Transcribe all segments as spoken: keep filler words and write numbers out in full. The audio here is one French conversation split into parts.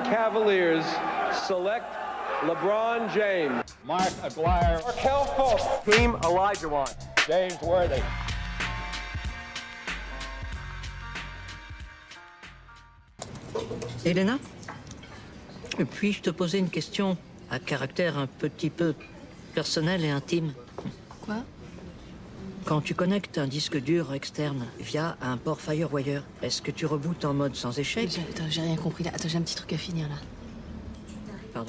Cavaliers select LeBron James, Mark Aguirre, Markelle Fultz, Team Olajuwon, James Worthy. Elena, puis-je te poser une question à caractère un petit peu personnel et intime? Quoi? Quand tu connectes un disque dur externe via un port FireWire, est-ce que tu rebootes en mode sans échec? J'ai- Attends, j'ai rien compris là. Attends, j'ai un petit truc à finir là. Pardon.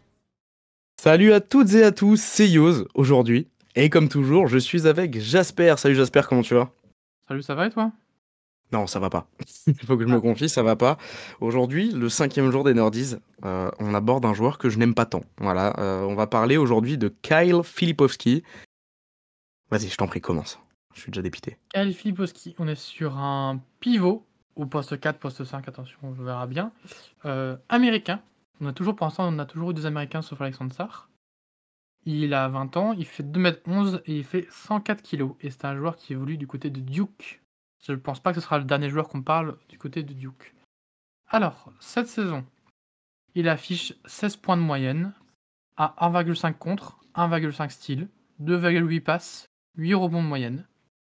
Salut à toutes et à tous, c'est Yoz aujourd'hui. Et comme toujours, je suis avec Jasper. Salut Jasper, comment tu vas? Salut, ça va et toi? Non, ça va pas. Il faut que je me confie, ça va pas. Aujourd'hui, le cinquième jour des Nerdies, euh, on aborde un joueur que je n'aime pas tant. Voilà, euh, on va parler aujourd'hui de Kyle Filipowski. Vas-y, je t'en prie, commence. Je suis déjà dépité. Kyle Filipowski, on est sur un pivot, ou poste quatre, poste cinq, attention, on verra bien. Euh, américain. On a toujours, pour l'instant, on a toujours eu des Américains sauf Alexandre Sarr. Il a vingt ans, il fait deux mètres onze et il fait cent quatre kilos. Et c'est un joueur qui évolue du côté de Duke. Je ne pense pas que ce sera le dernier joueur qu'on parle du côté de Duke. Alors, cette saison, il affiche seize points de moyenne, à un virgule cinq contre, un virgule cinq steal, deux virgule huit passes, huit rebonds de moyenne,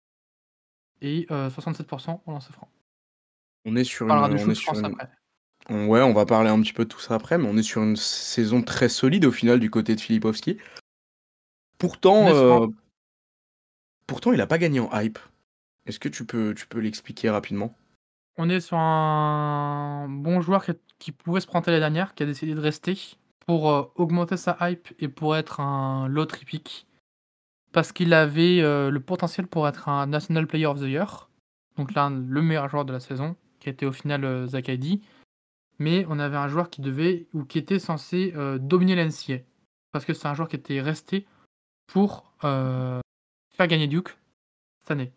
et euh, soixante-sept pour cent au lancer franc. On est sur On une... parlera du on shoot, est je sur pense, une- après. on- Ouais, on va parler un petit peu de tout ça après, mais on est sur une saison très solide au final du côté de Filipowski. Pourtant, On est sur un- euh, pourtant, il a pas gagné en hype. Est-ce que tu peux, tu peux l'expliquer rapidement? On est sur un bon joueur qui, qui pouvait se planter l'année dernière, qui a décidé de rester pour euh, augmenter sa hype et pour être un lottery pick. Parce qu'il avait euh, le potentiel pour être un National Player of the Year. Donc là, le meilleur joueur de la saison, qui était au final euh, Zach Edey. Mais on avait un joueur qui devait, ou qui était censé euh, dominer l'N C A A. Parce que c'est un joueur qui était resté pour euh, faire gagner Duke cette année.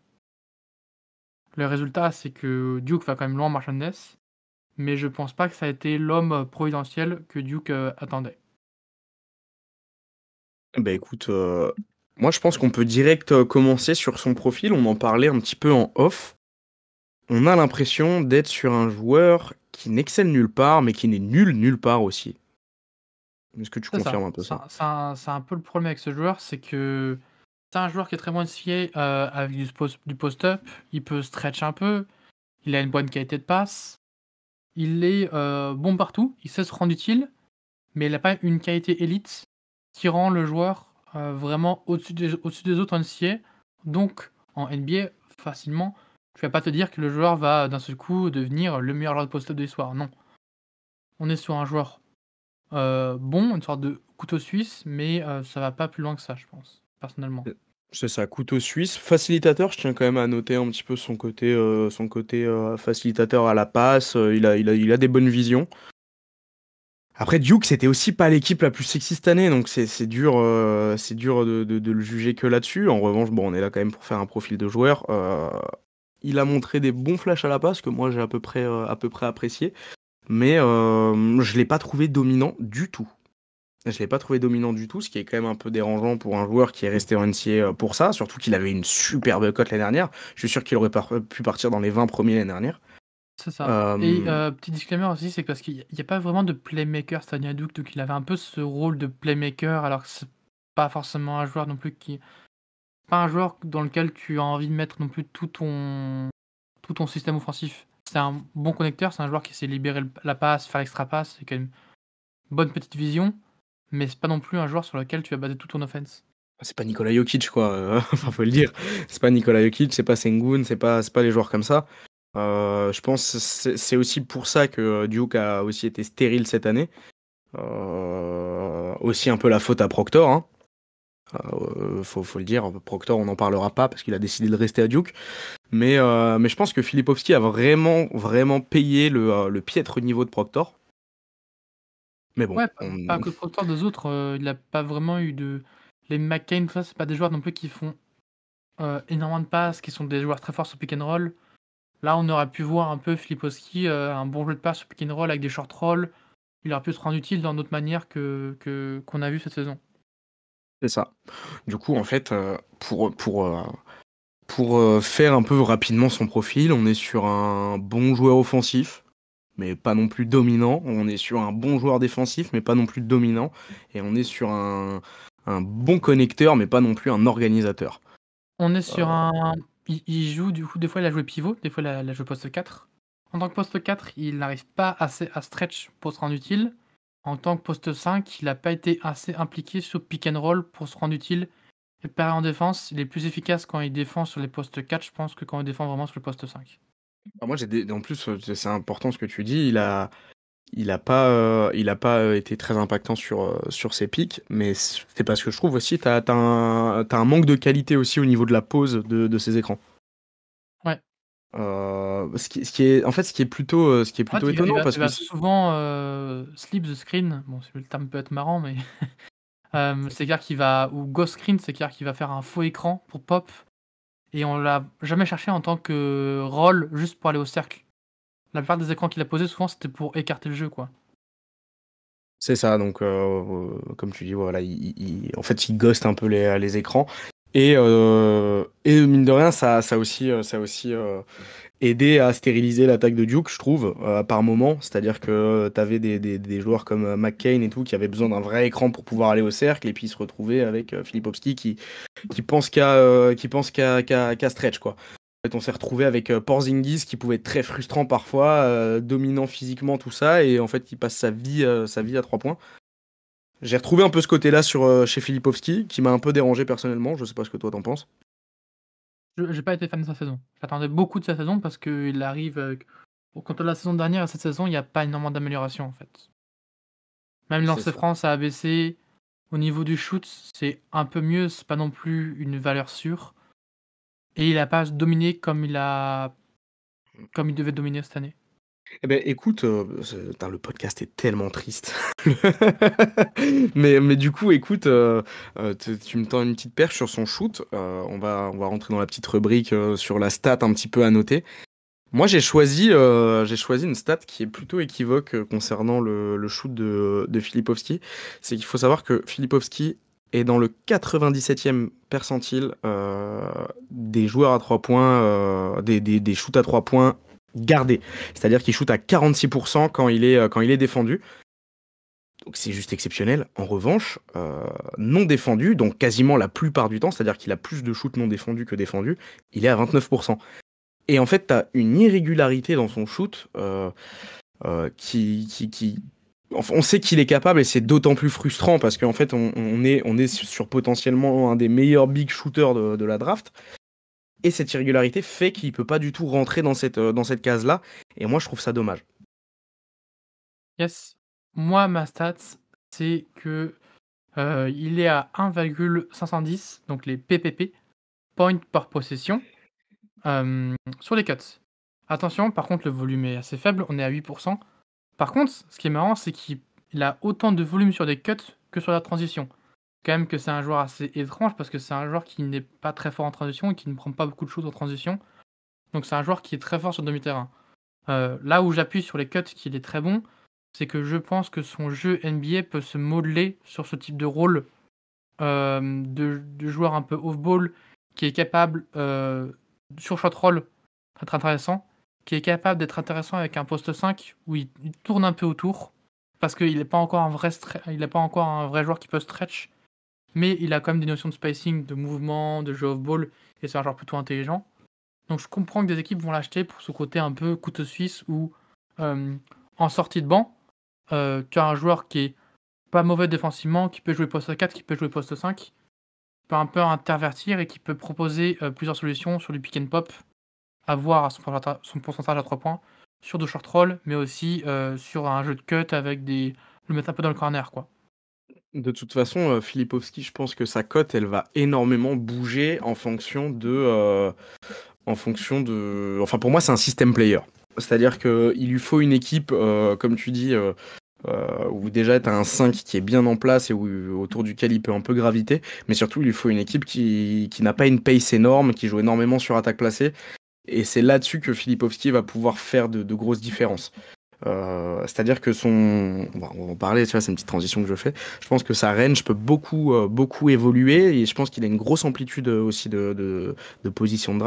Le résultat, c'est que Duke va quand même loin en March Madness, mais je pense pas que ça a été l'homme providentiel que Duke euh, attendait. Bah écoute, euh, moi je pense qu'on peut direct euh, commencer sur son profil, on en parlait un petit peu en off. On a l'impression d'être sur un joueur qui n'excelle nulle part, mais qui n'est nul nulle part aussi. Est-ce que tu C'est ça. confirmes un peu C'est ça? un, c'est un- c'est un peu le problème avec ce joueur, c'est que c'est un joueur qui est très bon N C A A euh, avec du, post- du post-up, il peut stretch un peu, il a une bonne qualité de passe, il est euh, bon partout, il sait se rendre utile, mais il n'a pas une qualité élite qui rend le joueur euh, vraiment au-dessus des, au-dessus des autres en N C A A. Donc, en N B A, facilement, tu vas pas te dire que le joueur va d'un seul coup devenir le meilleur joueur de post-up de l'histoire. Non. On est sur un joueur euh, bon, une sorte de couteau suisse, mais euh, ça va pas plus loin que ça, je pense, personnellement. C'est ça, couteau suisse. Facilitateur, je tiens quand même à noter un petit peu son côté, euh, son côté euh, facilitateur à la passe. euh, il a, il a, il a des bonnes visions. Après, Duke, c'était aussi pas l'équipe la plus sexy cette année, donc c'est c'est dur, euh, c'est dur de, de- de le juger que là-dessus. En revanche, bon, on est là quand même pour faire un profil de joueur. Euh, il a montré des bons flashs à la passe que moi j'ai à peu près, euh, à peu près apprécié, mais euh, je l'ai pas trouvé dominant du tout. Je l'ai pas trouvé dominant du tout, ce qui est quand même un peu dérangeant pour un joueur qui est resté en N C A A pour ça, surtout qu'il avait une superbe cote l'année dernière. Je suis sûr qu'il aurait par- pu partir dans les vingt premiers l'année dernière. C'est ça. Euh, Et euh, petit disclaimer aussi, c'est que parce qu'il n'y a pas vraiment de playmaker cette année à Duke, donc il avait un peu ce rôle de playmaker, alors que c'est pas forcément un joueur non plus qui. Pas un joueur dans lequel tu as envie de mettre non plus tout ton, tout ton système offensif. C'est un bon connecteur, c'est un joueur qui sait libérer le- la passe, faire l'extra passe, c'est quand même une bonne petite vision, mais c'est pas non plus un joueur sur lequel tu vas baser toute ton offense. c'est pas Nikola Jokic, quoi. euh, Enfin, faut le dire. C'est pas Nikola Jokic, c'est pas Sengun, c'est pas, c'est pas les joueurs comme ça. Euh, je pense que c'est c'est aussi pour ça que Duke a aussi été stérile cette année. Euh, aussi un peu la faute à Proctor, hein. Euh, faut, faut le dire. Proctor, on n'en parlera pas parce qu'il a décidé de rester à Duke. Mais, euh, mais je pense que Filipowski a vraiment, vraiment payé le, euh, le piètre niveau de Proctor. Mais bon, Ouais, pas, on- pas que Proctor, des autres, euh, il a pas vraiment eu de. Les McCain, tout ça, c'est pas des joueurs non plus qui font euh, énormément de passes, qui sont des joueurs très forts sur pick and roll. Là, on aurait pu voir un peu Filipowski, euh, un bon jeu de passe sur pick and roll avec des short rolls. Il aurait pu se rendre utile dans d'autres manières que, que, qu'on a vu cette saison. c'est ça. Du coup, en fait, euh, pour, pour, euh, pour euh, faire un peu rapidement son profil, on est sur un bon joueur offensif. mais pas non plus dominant. On est sur un bon joueur défensif, mais pas non plus dominant. Et on est sur un, un bon connecteur, mais pas non plus un organisateur. On est sur Euh, un. Il, il joue, du coup, des fois il a joué pivot, des fois il a, il a joué poste quatre. En tant que poste quatre, il n'arrive pas assez à stretch pour se rendre utile. En tant que poste cinq, il n'a pas été assez impliqué sur pick and roll pour se rendre utile. Et pareil en défense, il est plus efficace quand il défend sur les postes quatre, je pense, que quand il défend vraiment sur le poste cinq. ah, moi, j'ai des... en plus, euh, c'est important ce que tu dis. Il a, il a pas, euh, il a pas euh, été très impactant sur, euh, sur ses pics, mais c'est parce que je trouve aussi t'as, t'as un, t'as un manque de qualité aussi au niveau de la pose de, de ses écrans. Ouais. Euh, ce, qui, ce qui est, en fait, ce qui est plutôt, euh, ce qui est En fait, plutôt il va, il étonnant va- parce il que va c'est- souvent euh, sleep the screen. Bon, c'est- le terme peut être marrant, mais euh, c'est-à-dire qu'il va. Ou ghost screen, c'est-à-dire qu'il va faire un faux écran pour pop. Et on l'a jamais cherché en tant que rôle juste pour aller au cercle. La plupart des écrans qu'il a posés, souvent, c'était pour écarter le jeu, quoi. c'est ça. Donc, euh, euh, comme tu dis, voilà, il, il- en fait, il ghost un peu les, les écrans. Et, euh, et mine de rien, ça, ça a aussi, euh, ça a aussi euh, aidé à stériliser l'attaque de Duke, je trouve, euh, par moment. C'est-à-dire que tu avais des, des, des joueurs comme euh, McCain et tout qui avaient besoin d'un vrai écran pour pouvoir aller au cercle et puis se retrouver avec euh, Filipowski qui, qui pense qu'à euh, qui pense qu'à qu'à- qu'à stretch, quoi. En fait, on s'est retrouvé avec euh, Porzingis qui pouvait être très frustrant parfois, euh, dominant physiquement, tout ça, et en fait, il passe sa vie, euh, sa vie à trois points. J'ai retrouvé un peu ce côté-là sur, euh, chez Filipowski, qui m'a un peu dérangé personnellement. Je sais pas ce que toi t'en penses. Je J'ai pas été fan de sa saison. J'attendais beaucoup de sa saison parce qu'il arrive. avec- Quand on a la saison dernière et cette saison, il n'y a pas énormément d'amélioration, en fait. Même C'est lancer ça. franc, ça a baissé. Au niveau du shoot, c'est un peu mieux, c'est pas non plus une valeur sûre. Et il a pas dominé comme il a. Comme il devait dominer cette année. Eh ben, écoute, euh, c'est- putain, le podcast est tellement triste. mais, mais du coup, écoute, euh, euh, tu, tu me tends une petite perche sur son shoot. Euh, on va, on va rentrer dans la petite rubrique euh, sur la stat un petit peu à noter. Moi, j'ai choisi, euh, j'ai choisi une stat qui est plutôt équivoque euh, concernant le, le shoot de, de Filipowski. C'est qu'il faut savoir que Filipowski est dans le quatre-vingt-dix-septième percentile euh, des joueurs à trois points, euh, des, des, des shoots à trois points gardés. C'est-à-dire qu'il shoot à quarante-six pour cent quand il est, euh, quand il est défendu. Donc c'est juste exceptionnel. En revanche, euh, non défendu, donc quasiment la plupart du temps, c'est-à-dire qu'il a plus de shoots non défendus que défendus, il est à vingt-neuf pour cent. Et en fait, tu as une irrégularité dans son shoot euh, euh, qui, qui, qui... Enfin, on sait qu'il est capable et c'est d'autant plus frustrant parce qu'en fait, on, on, est, on est sur potentiellement un des meilleurs big shooters de, de la draft. Et cette irrégularité fait qu'il peut pas du tout rentrer dans cette, dans cette case-là. Et moi, je trouve ça dommage. Yes. Moi, ma stat, c'est que euh, il est à un virgule cinq cent dix, donc les P P P, points par possession, euh, sur les cuts. Attention, par contre, le volume est assez faible, on est à huit pour cent. Par contre, ce qui est marrant, c'est qu'il a autant de volume sur des cuts que sur la transition. Quand même que c'est un joueur assez étrange parce que c'est un joueur qui n'est pas très fort en transition et qui ne prend pas beaucoup de choses en transition. Donc c'est un joueur qui est très fort sur demi-terrain. Euh, là où j'appuie sur les cuts qu'il est très bon, c'est que je pense que son jeu N B A peut se modeler sur ce type de rôle euh, de, de joueur un peu off-ball qui est capable, euh, sur shot roll, très intéressant, qui est capable d'être intéressant avec un poste cinq où il, il tourne un peu autour parce qu'il n'est pas encore un vrai stre- il n'est pas encore un vrai joueur qui peut stretch, mais il a quand même des notions de spacing, de mouvement, de jeu off-ball et c'est un joueur plutôt intelligent. Donc je comprends que des équipes vont l'acheter pour ce côté un peu couteau suisse où euh, en sortie de banc, euh, tu as un joueur qui est pas mauvais défensivement, qui peut jouer poste quatre, qui peut jouer poste cinq, qui peut un peu intervertir et qui peut proposer euh, plusieurs solutions sur du pick and pop, avoir son pourcentage, son pourcentage à trois points, sur du short roll, mais aussi euh, sur un jeu de cut avec des. Le mettre un peu dans le corner, quoi. De toute façon, euh, Filipowski, je pense que sa cote, elle va énormément bouger en fonction de... euh, en fonction de... Enfin, pour moi, c'est un system player. C'est-à-dire qu'il lui faut une équipe, euh, comme tu dis, euh, euh, où déjà tu as un cinq qui est bien en place et où, autour duquel il peut un peu graviter. Mais surtout, il lui faut une équipe qui, qui n'a pas une pace énorme, qui joue énormément sur attaque placée. Et c'est là-dessus que Filipowski va pouvoir faire de, de grosses différences. Euh, c'est-à-dire que son... On va, on va en parler, tu vois, c'est une petite transition que je fais. Je pense que sa range peut beaucoup, euh, beaucoup évoluer et je pense qu'il a une grosse amplitude aussi de, de, de position de draft.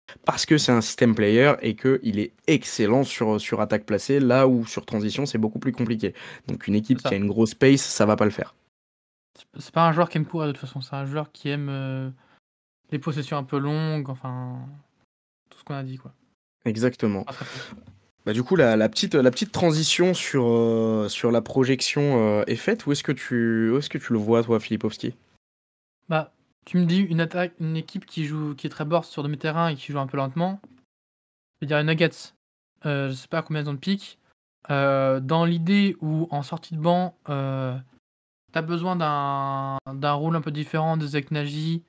parce que c'est un système player et qu'il est excellent sur, sur attaque placée, là où sur transition, c'est beaucoup plus compliqué. Donc une équipe C'est ça. qui a une grosse pace, ça va pas le faire. C'est- C'est pas un joueur qui aime courir de toute façon, c'est un joueur qui aime euh, les possessions un peu longues, enfin tout ce qu'on a dit quoi. Exactement. Pas très peu. Bah, du coup, la, la petite, la petite transition sur, euh, sur la projection euh, est faite. Où est-ce que tu, où est-ce que tu le vois, toi, Filipovski? Bah, tu me dis une attaque, une équipe qui joue, qui est très burst sur demi-terrain et qui joue un peu lentement. Je veux dire les Nuggets. Euh, je sais pas combien ils ont de pics. Euh, dans l'idée où en sortie de banc, euh, t'as besoin d'un d'un rôle un peu différent de Zach Nagy,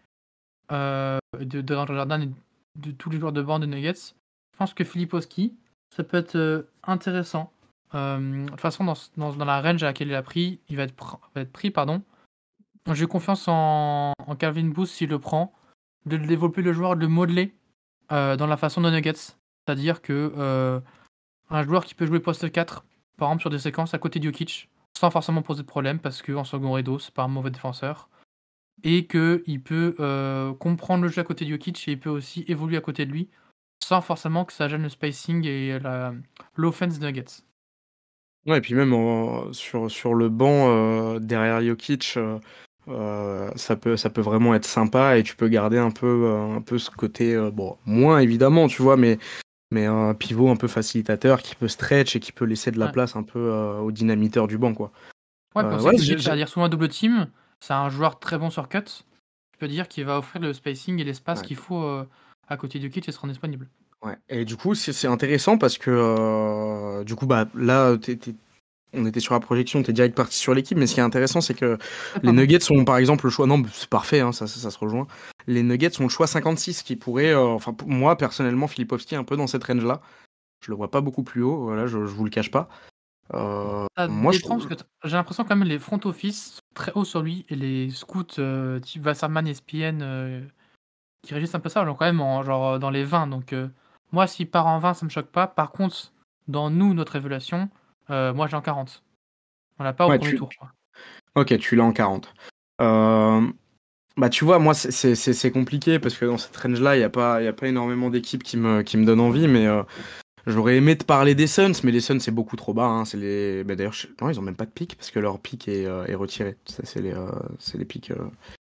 euh, de, de Andrew Jordan et de tous les joueurs de banc des Nuggets. Je pense que Filipowski, ça peut être euh, intéressant. Euh, de toute façon, dans, ce- dans, dans la range à laquelle il a pris, il va être, pr- va être pris, pardon. J'ai confiance en, en Calvin Booth s'il le prend, de le développer le joueur, de le modeler euh, dans la façon de Nuggets. C'est-à-dire que euh, un joueur qui peut jouer poste quatre, par exemple sur des séquences à côté de Jokic, sans forcément poser de problème, parce qu'en second rideau, c'est pas un mauvais défenseur. Et qu'il peut euh, comprendre le jeu à côté de Jokic et il peut aussi évoluer à côté de lui, sans forcément que ça gêne le spacing et la, l'offense des Nuggets. Ouais, et puis même en- sur, sur le banc euh, derrière Jokic, euh, euh, ça peut, ça peut vraiment être sympa et tu peux garder un peu, euh, un peu ce côté, euh, bon, moins évidemment, tu vois, mais, mais un pivot un peu facilitateur qui peut stretch et qui peut laisser de la Ouais. place un peu euh, au dynamiteur du banc, quoi. Ouais, puis on Euh, sait ouais, que j'ai- Jokic j'ai- va dire souvent un double team, c'est un joueur très bon sur cut. Tu peux dire qu'il va offrir le spacing et l'espace ouais. qu'il faut euh, à côté de Jokic et se rendre disponible. Ouais. Et du coup, c'est c'est intéressant parce que euh, du coup, bah là, t'es- t'es- on était sur la projection, t'es direct parti sur l'équipe, mais ce qui est intéressant, c'est que Ah, les pardon. Nuggets sont par exemple le choix. Non, mais c'est parfait, hein, ça, ça, ça se rejoint. Les Nuggets sont le choix cinquante-six qui pourrait, euh, enfin, pour moi personnellement, Filipovski est un peu dans cette range-là. Je le vois pas beaucoup plus haut, voilà, je, je vous le cache pas. Euh, Ça moi, je dépend parce trouve. que t- j'ai l'impression quand même les front office sont très hauts sur lui et les scouts euh, type Wasserman et S P N euh, qui régissent un peu ça, genre quand même en, genre euh, dans les vingt. Donc euh, moi, s'il part en vingt, ça me choque pas. Par contre, dans nous, notre évaluation, euh, moi j'ai en quarante. On l'a pas au Ouais, premier tu... tour, quoi. Ok, tu l'as en quarante. Euh, Bah, tu vois, moi, c'est c'est- c'est- c'est compliqué parce que dans cette range-là, il n'y a pas, il y a pas énormément d'équipes qui me, qui me donnent envie, mais euh, j'aurais aimé te parler des Suns, mais les Suns, c'est beaucoup trop bas. Hein. C'est les... bah, d'ailleurs, je- non, ils ont même pas de pic parce que leur pic est, euh, est retiré. Ça, c'est les, euh, c'est les pics. euh.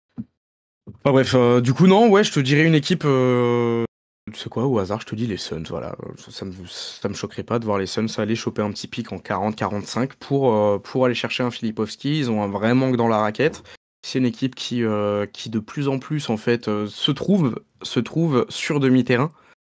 Enfin, bref, euh, du coup, non, ouais, je te dirais une équipe. euh, Tu sais quoi, au hasard, je te dis les Suns, voilà. Ça, ça me, ça me choquerait pas de voir les Suns aller choper un petit pic en quarante quarante-cinq pour, euh, pour aller chercher un Filipovski. Ils ont un vrai manque dans la raquette. C'est une équipe qui, euh, qui de plus en plus en fait euh, se trouve se trouve sur demi-terrain.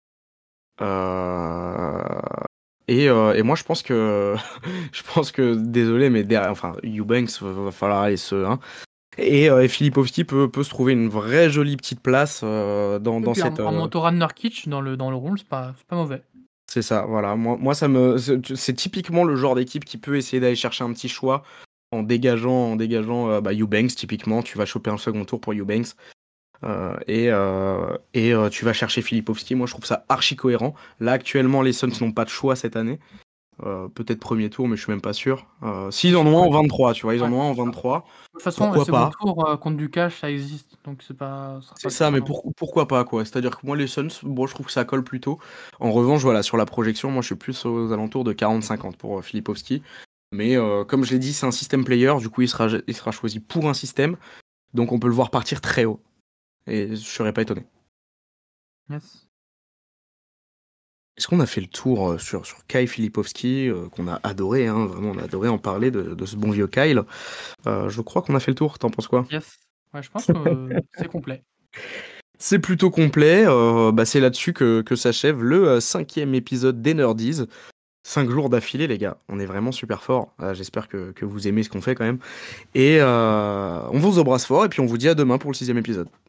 Euh, et, euh, et moi je pense que je pense que désolé mais derrière, enfin Eubanks va, va falloir aller se hein. Et, euh, et Filipovski peut, peut se trouver une vraie jolie petite place euh, dans, Et dans puis cette. un, un euh, mentorat de Nurkic dans le, dans le rôle, c'est pas, c'est pas mauvais. C'est ça, voilà. Moi, moi ça me, c'est c'est typiquement le genre d'équipe qui peut essayer d'aller chercher un petit choix en dégageant, en dégageant euh, bah, Eubanks, typiquement. Tu vas choper un second tour pour Eubanks euh, et, euh, et euh, tu vas chercher Filipovski. Moi, je trouve ça archi cohérent. Là, actuellement, les Suns n'ont pas de choix cette année. Euh, peut-être premier tour, mais je suis même pas sûr. Euh, S'ils en ont un en vingt-trois, tu vois, ils en Ouais. ont un en vingt-trois. De toute façon, le Pourquoi second pas? tour euh, contre du cash, ça existe, donc c'est pas, ce sera C'est pas le ça, cas, mais non. pour- pourquoi pas, quoi. C'est-à-dire que moi, les Suns, bon, je trouve que ça colle plutôt. En revanche, voilà, sur la projection, moi, je suis plus aux alentours de quarante cinquante pour euh, Filipovski. Mais euh, comme je l'ai dit, c'est un système player, du coup, il sera, il sera choisi pour un système. Donc, on peut le voir partir très haut. Et je serais pas étonné. Yes. Est-ce qu'on a fait le tour euh, sur, sur Kyle Filipovski, euh, qu'on a adoré, hein, vraiment, on a adoré en parler de, de ce bon vieux Kyle. Euh, je crois qu'on a fait le tour, t'en penses quoi? Yes. Ouais, je pense que euh, c'est complet. C'est plutôt complet. euh, bah, c'est là-dessus que, que s'achève le euh, cinquième épisode des Nerdies. Cinq jours d'affilée, les gars. On est vraiment super fort. Euh, J'espère que, que vous aimez ce qu'on fait quand même. Et euh, on vous embrasse fort et puis on vous dit à demain pour le sixième épisode.